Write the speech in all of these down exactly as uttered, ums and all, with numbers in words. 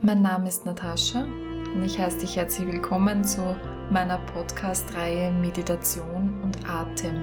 Mein Name ist Natascha und ich heiße dich herzlich willkommen zu meiner Podcast-Reihe Meditation und Atem.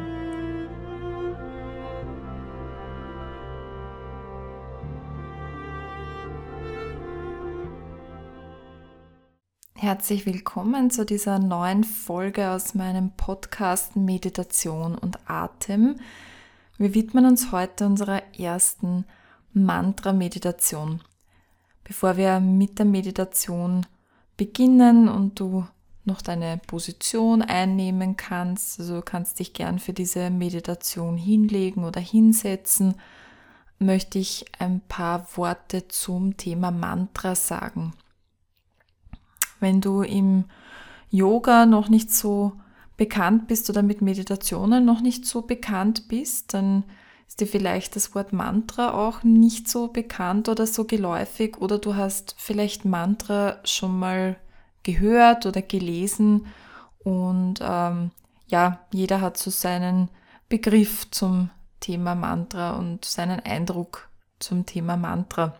Herzlich willkommen zu dieser neuen Folge aus meinem Podcast Meditation und Atem. Wir widmen uns heute unserer ersten Mantra-Meditation. Bevor wir mit der Meditation beginnen und du noch deine Position einnehmen kannst, also du kannst dich gern für diese Meditation hinlegen oder hinsetzen, möchte ich ein paar Worte zum Thema Mantra sagen. Wenn du im Yoga noch nicht so bekannt bist oder mit Meditationen noch nicht so bekannt bist, dann ist dir vielleicht das Wort Mantra auch nicht so bekannt oder so geläufig oder du hast vielleicht Mantra schon mal gehört oder gelesen und ähm, ja, jeder hat so seinen Begriff zum Thema Mantra und seinen Eindruck zum Thema Mantra.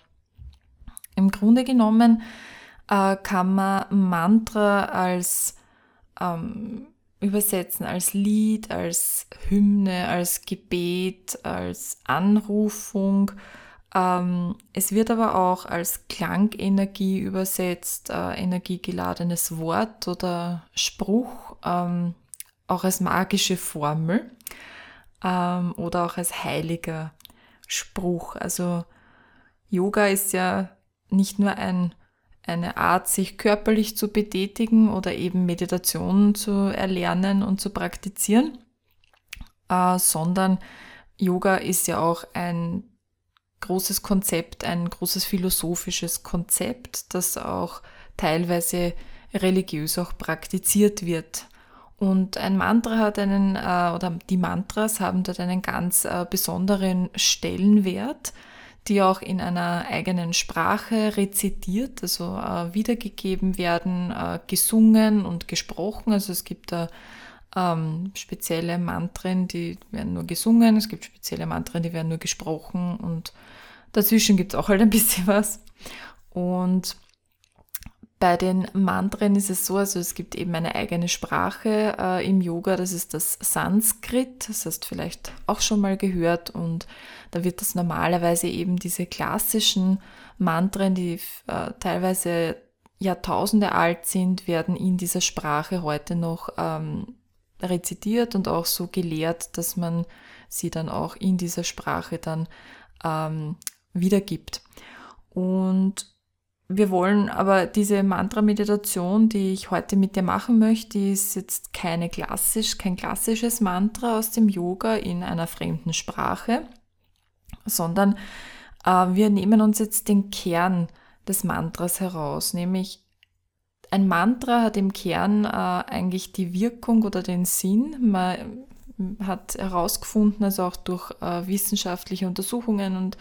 Im Grunde genommen äh, kann man Mantra als ähm, übersetzen als Lied, als Hymne, als Gebet, als Anrufung. Ähm, es wird aber auch als Klangenergie übersetzt, äh, energiegeladenes Wort oder Spruch, ähm, auch als magische Formel ähm, oder auch als heiliger Spruch. Also Yoga ist ja nicht nur ein eine Art, sich körperlich zu betätigen oder eben Meditation zu erlernen und zu praktizieren, äh, sondern Yoga ist ja auch ein großes Konzept, ein großes philosophisches Konzept, das auch teilweise religiös auch praktiziert wird. Und ein Mantra hat einen, äh, oder die Mantras haben dort einen ganz äh, besonderen Stellenwert, die auch in einer eigenen Sprache rezitiert, also äh, wiedergegeben werden, äh, gesungen und gesprochen. Also es gibt da ähm, spezielle Mantren, die werden nur gesungen, es gibt spezielle Mantren, die werden nur gesprochen und dazwischen gibt es auch halt ein bisschen was. Und bei den Mantren ist es so, also es gibt eben eine eigene Sprache äh, im Yoga, das ist das Sanskrit, das hast du vielleicht auch schon mal gehört und da wird das normalerweise eben diese klassischen Mantren, die äh, teilweise Jahrtausende alt sind, werden in dieser Sprache heute noch ähm, rezitiert und auch so gelehrt, dass man sie dann auch in dieser Sprache dann ähm, wiedergibt. Und wir wollen aber diese Mantra-Meditation, die ich heute mit dir machen möchte, die ist jetzt keine klassisch, kein klassisches Mantra aus dem Yoga in einer fremden Sprache, sondern äh, wir nehmen uns jetzt den Kern des Mantras heraus, nämlich ein Mantra hat im Kern äh, eigentlich die Wirkung oder den Sinn. Man hat herausgefunden, also auch durch äh, wissenschaftliche Untersuchungen und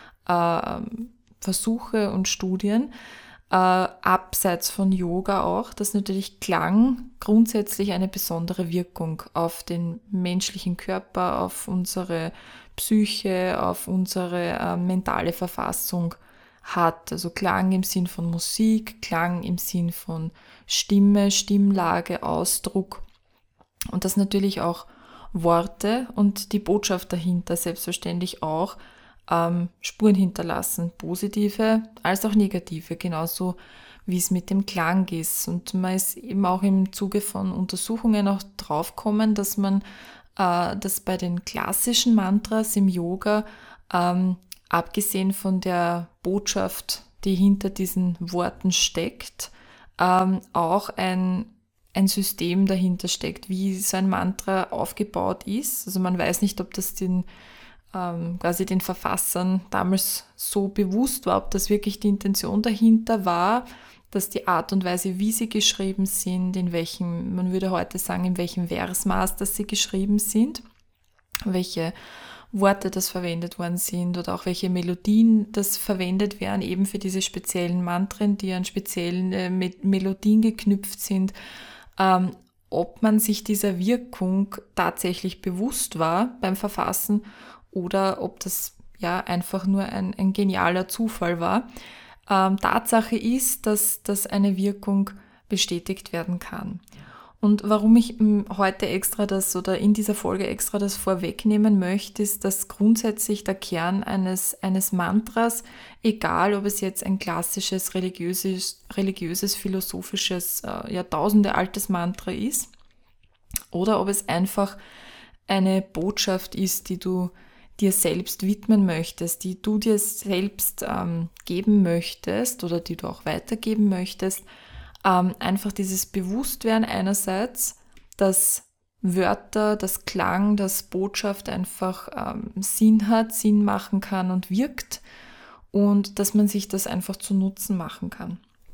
äh, Versuche und Studien, äh, abseits von Yoga auch, dass natürlich Klang grundsätzlich eine besondere Wirkung auf den menschlichen Körper, auf unsere Psyche, auf unsere äh, mentale Verfassung hat. Also Klang im Sinn von Musik, Klang im Sinn von Stimme, Stimmlage, Ausdruck und dass natürlich auch Worte und die Botschaft dahinter selbstverständlich auch ähm, Spuren hinterlassen, positive als auch negative, genauso wie es mit dem Klang ist. Und man ist eben auch im Zuge von Untersuchungen auch draufgekommen, dass man, äh, dass bei den klassischen Mantras im Yoga, ähm, abgesehen von der Botschaft, die hinter diesen Worten steckt, ähm, auch ein ein System dahinter steckt, wie so ein Mantra aufgebaut ist. Also man weiß nicht, ob das den ähm, quasi den Verfassern damals so bewusst war, ob das wirklich die Intention dahinter war, dass die Art und Weise, wie sie geschrieben sind, in welchem, man würde heute sagen, in welchem Versmaß, dass sie geschrieben sind, welche Worte das verwendet worden sind oder auch welche Melodien das verwendet werden, eben für diese speziellen Mantren, die an speziellen äh, Melodien geknüpft sind, ähm, ob man sich dieser Wirkung tatsächlich bewusst war beim Verfassen oder ob das ja einfach nur ein, ein genialer Zufall war. ähm, Tatsache ist, dass, dass eine Wirkung bestätigt werden kann. Und warum ich heute extra das oder in dieser Folge extra das vorwegnehmen möchte, ist, dass grundsätzlich der Kern eines, eines Mantras, egal ob es jetzt ein klassisches, religiöses, religiöses philosophisches, äh, jahrtausendealtes Mantra ist oder ob es einfach eine Botschaft ist, die du dir selbst widmen möchtest, die du dir selbst ähm, geben möchtest oder die du auch weitergeben möchtest, ähm, einfach dieses Bewusstwerden einerseits, dass Wörter, das Klang, das Botschaft einfach ähm, Sinn hat, Sinn machen kann und wirkt und dass man sich das einfach zu Nutzen machen kann.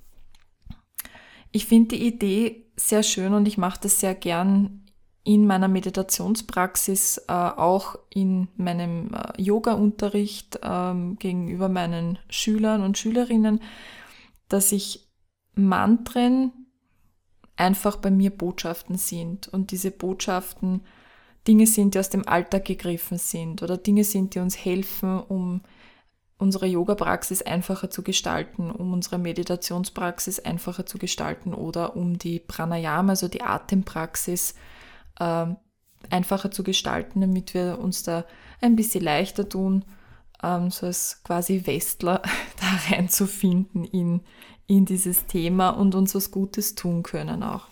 Ich finde die Idee sehr schön und ich mache das sehr gern in meiner Meditationspraxis, äh, auch in meinem äh, Yoga-Unterricht äh, gegenüber meinen Schülern und Schülerinnen, dass ich Mantren einfach bei mir Botschaften sind und diese Botschaften Dinge sind, die aus dem Alltag gegriffen sind oder Dinge sind, die uns helfen, um unsere Yoga-Praxis einfacher zu gestalten, um unsere Meditationspraxis einfacher zu gestalten oder um die Pranayama, also die Atempraxis, äh, einfacher zu gestalten, damit wir uns da ein bisschen leichter tun, ähm, so als quasi Westler da reinzufinden in, in dieses Thema und uns was Gutes tun können auch.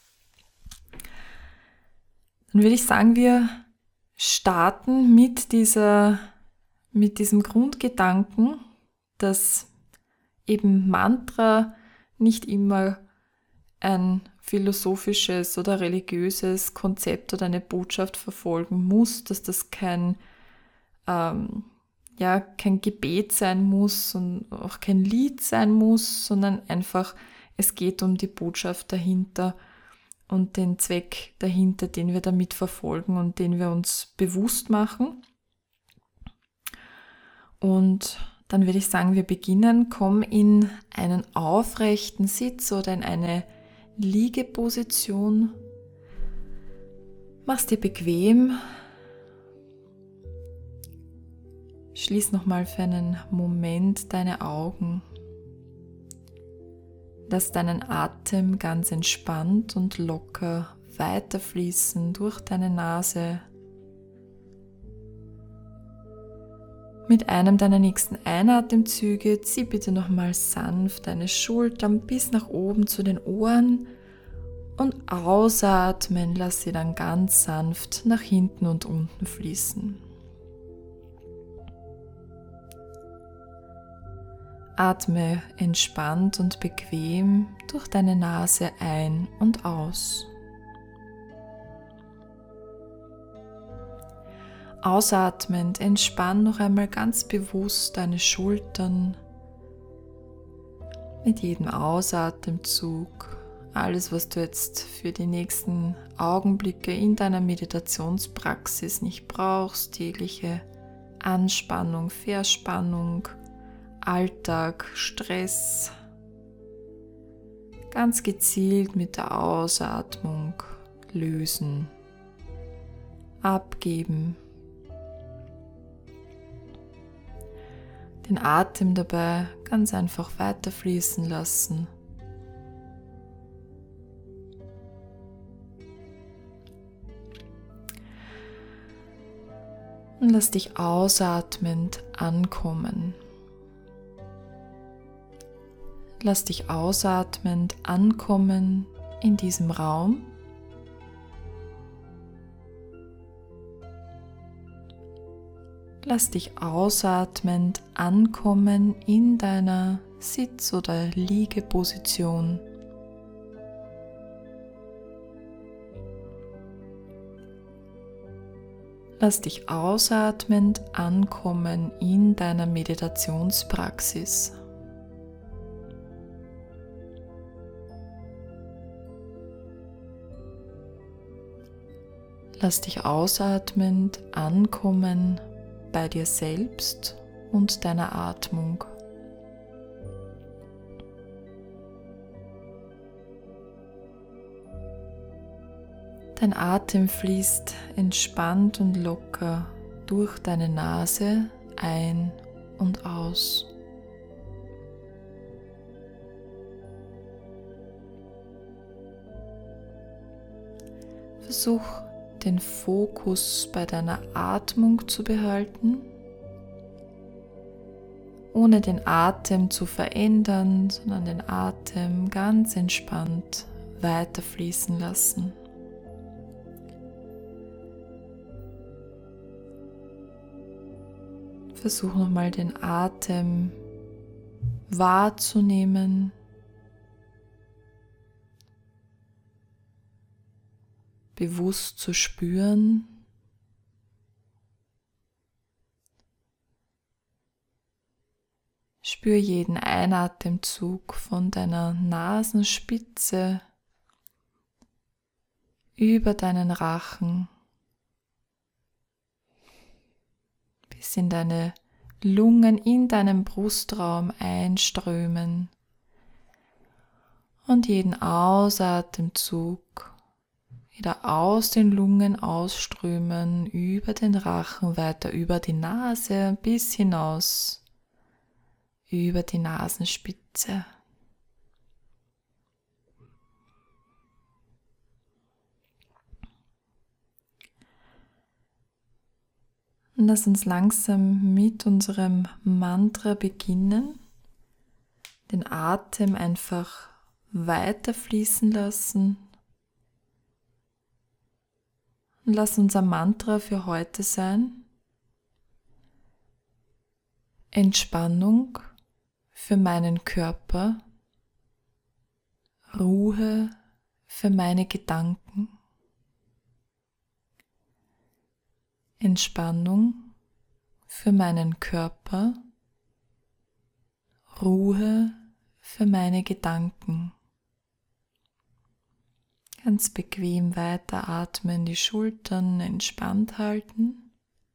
Dann würde ich sagen, wir starten mit dieser mit diesem Grundgedanken, dass eben Mantra nicht immer ein philosophisches oder religiöses Konzept oder eine Botschaft verfolgen muss, dass das kein, ähm, ja, kein Gebet sein muss und auch kein Lied sein muss, sondern einfach, es geht um die Botschaft dahinter und den Zweck dahinter, den wir damit verfolgen und den wir uns bewusst machen. Und dann würde ich sagen, wir beginnen, komm in einen aufrechten Sitz oder in eine Liegeposition. Mach's dir bequem. Schließ nochmal für einen Moment deine Augen. Lass deinen Atem ganz entspannt und locker weiterfließen durch deine Nase. Mit einem deiner nächsten Einatemzüge zieh bitte nochmal sanft deine Schultern bis nach oben zu den Ohren und ausatmen, lass sie dann ganz sanft nach hinten und unten fließen. Atme entspannt und bequem durch deine Nase ein und aus. Ausatmend entspann noch einmal ganz bewusst deine Schultern. Mit jedem Ausatemzug alles, was du jetzt für die nächsten Augenblicke in deiner Meditationspraxis nicht brauchst, jegliche Anspannung, Verspannung, Alltag, Stress, ganz gezielt mit der Ausatmung lösen, abgeben. Den Atem dabei ganz einfach weiterfließen lassen. Und lass dich ausatmend ankommen. Lass dich ausatmend ankommen in diesem Raum. Lass dich ausatmend ankommen in deiner Sitz- oder Liegeposition. Lass dich ausatmend ankommen in deiner Meditationspraxis. Lass dich ausatmend ankommen bei dir selbst und deiner Atmung. Dein Atem fließt entspannt und locker durch deine Nase ein und aus. Versuch den Fokus bei deiner Atmung zu behalten, ohne den Atem zu verändern, sondern den Atem ganz entspannt weiterfließen lassen. Versuch nochmal den Atem wahrzunehmen, bewusst zu spüren. Spür jeden Einatemzug von deiner Nasenspitze über deinen Rachen bis in deine Lungen, in deinen Brustraum einströmen und jeden Ausatemzug wieder aus den Lungen ausströmen, über den Rachen, weiter über die Nase bis hinaus, über die Nasenspitze. Und lass uns langsam mit unserem Mantra beginnen, den Atem einfach weiter fließen lassen. Und lass unser Mantra für heute sein: Entspannung für meinen Körper, Ruhe für meine Gedanken. Entspannung für meinen Körper, Ruhe für meine Gedanken. Ganz bequem weiteratmen, die Schultern entspannt halten.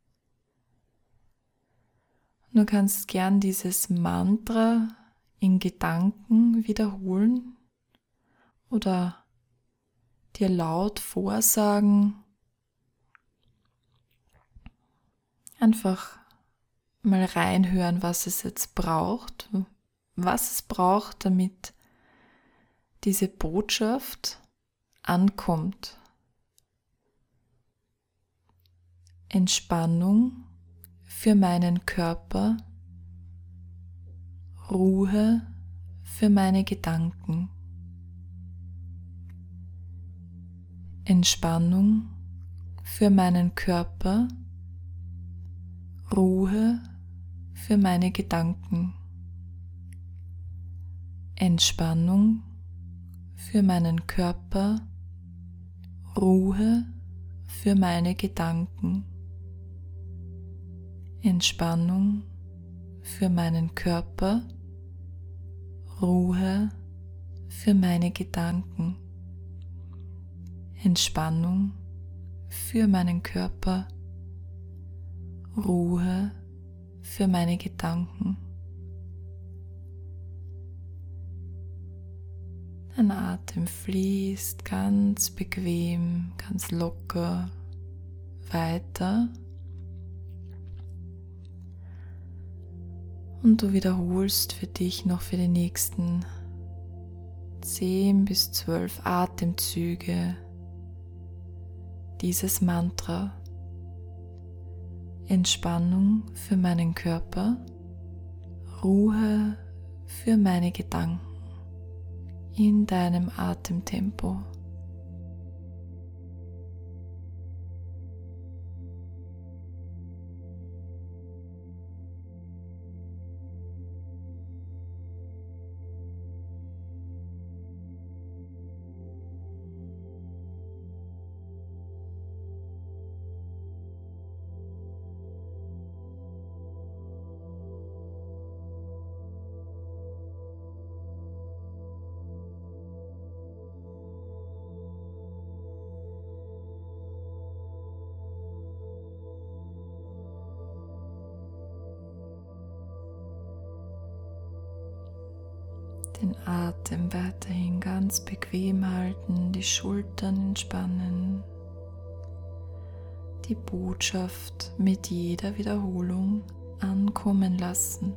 Du kannst gern dieses Mantra in Gedanken wiederholen oder dir laut vorsagen. Einfach mal reinhören, was es jetzt braucht, was es braucht, damit diese Botschaft ankommt. Entspannung für meinen Körper, Ruhe für meine Gedanken. Entspannung für meinen Körper, Ruhe für meine Gedanken. Entspannung für meinen Körper, Ruhe für meine Gedanken. Entspannung für meinen Körper, Ruhe für meine Gedanken. Entspannung für meinen Körper, Ruhe für meine Gedanken. Dein Atem fließt ganz bequem, ganz locker weiter. Und du wiederholst für dich noch für die nächsten zehn bis zwölf Atemzüge dieses Mantra. Entspannung für meinen Körper, Ruhe für meine Gedanken in deinem Atemtempo. Den Atem weiterhin ganz bequem halten, die Schultern entspannen, die Botschaft mit jeder Wiederholung ankommen lassen.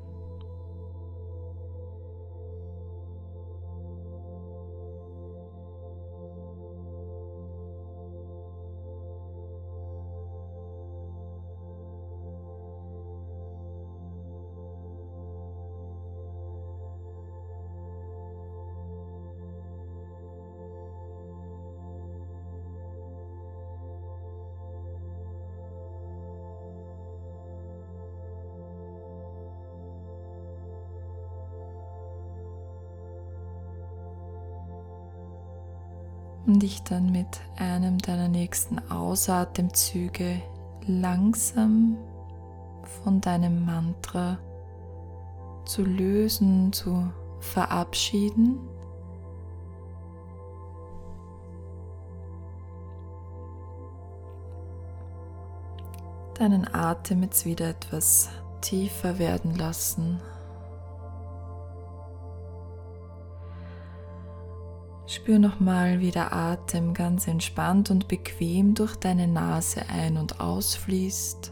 um dich dann mit einem deiner nächsten Ausatemzüge langsam von deinem Mantra zu lösen, zu verabschieden. Deinen Atem jetzt wieder etwas tiefer werden lassen. Spür nochmal, wie der Atem ganz entspannt und bequem durch deine Nase ein- und ausfließt.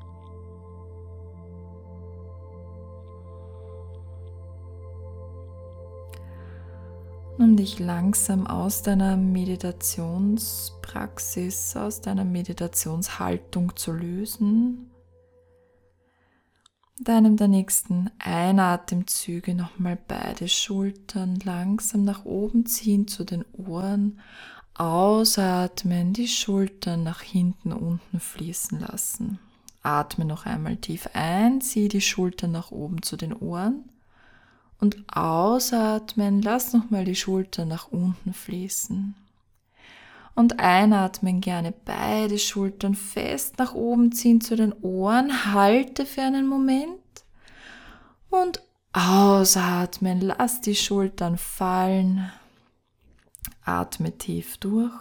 Um dich langsam aus deiner Meditationspraxis, aus deiner Meditationshaltung zu lösen, mit einem der nächsten Einatemzüge nochmal beide Schultern langsam nach oben ziehen zu den Ohren, ausatmen, die Schultern nach hinten unten fließen lassen. Atme noch einmal tief ein, zieh die Schultern nach oben zu den Ohren. Und ausatmen, lass nochmal die Schultern nach unten fließen. Und einatmen, gerne beide Schultern fest nach oben ziehen zu den Ohren, halte für einen Moment. Und ausatmen, lass die Schultern fallen. Atme tief durch.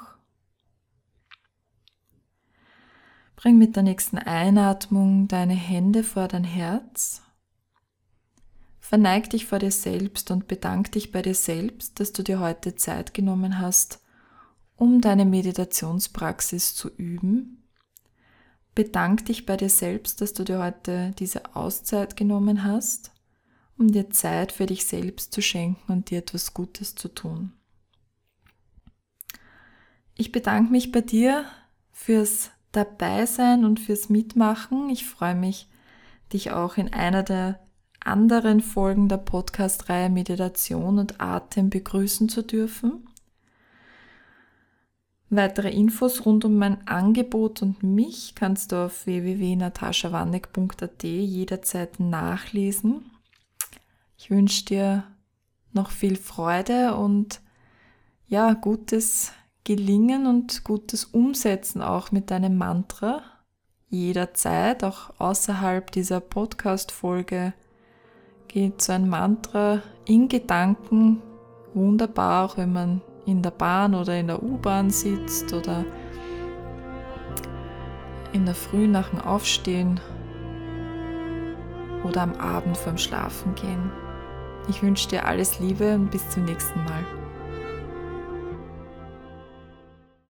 Bring mit der nächsten Einatmung deine Hände vor dein Herz. Verneig dich vor dir selbst und bedank dich bei dir selbst, dass du dir heute Zeit genommen hast, um deine Meditationspraxis zu üben. Bedank dich bei dir selbst, dass du dir heute diese Auszeit genommen hast, um dir Zeit für dich selbst zu schenken und dir etwas Gutes zu tun. Ich bedanke mich bei dir fürs Dabeisein und fürs Mitmachen. Ich freue mich, dich auch in einer der anderen Folgen der Podcast-Reihe Meditation und Atem begrüßen zu dürfen. Weitere Infos rund um mein Angebot und mich kannst du auf w w w punkt natascha wanneck punkt a t jederzeit nachlesen. Ich wünsche dir noch viel Freude und ja, gutes Gelingen und gutes Umsetzen auch mit deinem Mantra. Jederzeit, auch außerhalb dieser Podcast-Folge, geht so ein Mantra in Gedanken wunderbar, auch wenn man in der Bahn oder in der U-Bahn sitzt oder in der Früh nach dem Aufstehen oder am Abend vorm Schlafengehen. Ich wünsche dir alles Liebe und bis zum nächsten Mal.